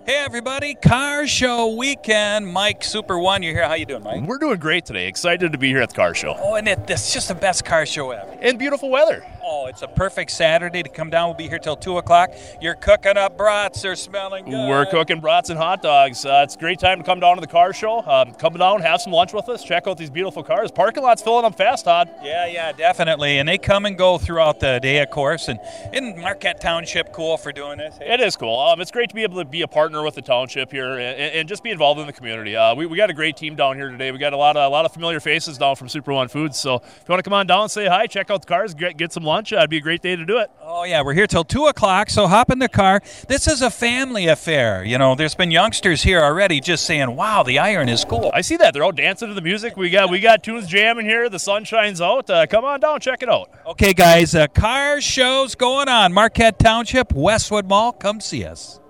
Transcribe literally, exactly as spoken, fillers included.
Hey everybody, Car Show Weekend. Mike, Super One, you're here. How you doing, Mike? We're doing great today. Excited to be here at the car show. Oh, and it, it's just the best car show ever. And beautiful weather. Oh, it's a perfect Saturday to come down. We'll be here till two o'clock. You're cooking up brats. They're smelling good. We're cooking brats and hot dogs. Uh, it's a great time to come down to the car show. Um, come down, have some lunch with us, check out these beautiful cars. Parking lot's filling up fast, Todd. Yeah, yeah, definitely. And they come and go throughout the day, of course. And isn't Marquette Township cool for doing this? It is cool. Um, it's great to be able to be a partner with the township here and, and just be involved in the community. Uh, we, we got a great team down here today. We got a lot of a lot of familiar faces down from Super One Foods. So if you want to come on down and say hi, check out the cars, get, get some lunch, uh, it'd be a great day to do it. Oh, yeah, we're here till two o'clock, so hop in the car. This is a family affair. You know, there's been youngsters here already just saying, wow, the iron is cool. I see that. They're out dancing to the music. We got we got tunes jamming here. The sun shines out. Uh, come on down, check it out. Okay, guys, uh, car show's going on. Marquette Township, Westwood Mall, come see us.